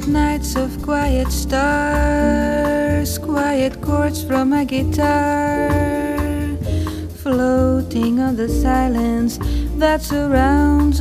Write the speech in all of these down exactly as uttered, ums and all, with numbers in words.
Nights of quiet stars, quiet chords from a guitar, floating on the silence that surrounds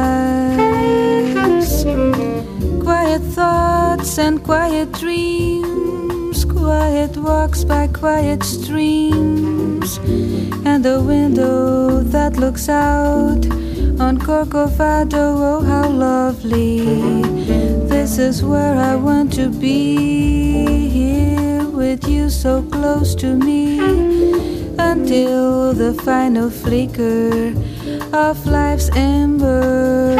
us. Quiet thoughts and quiet dreams, quiet walks by quiet streams, and a window that looks out on Corcovado. Oh, how lovely. This is where I want to be, here with you so close to me, until the final flicker of life's ember.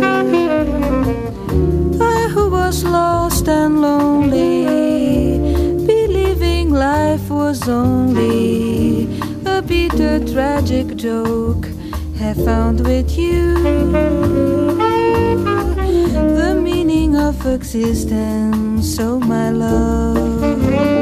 I who was lost and lonely, believing life was only a bitter tragic joke, have found with you the meaning of existence, oh my love.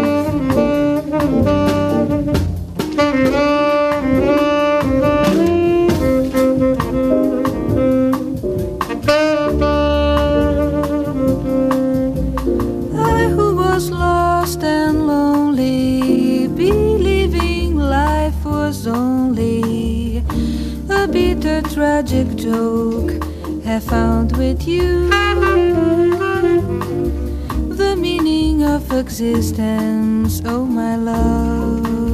I who was lost and lonely, believing life was only a bitter tragic joke, have found with you the meaning of existence, oh my love.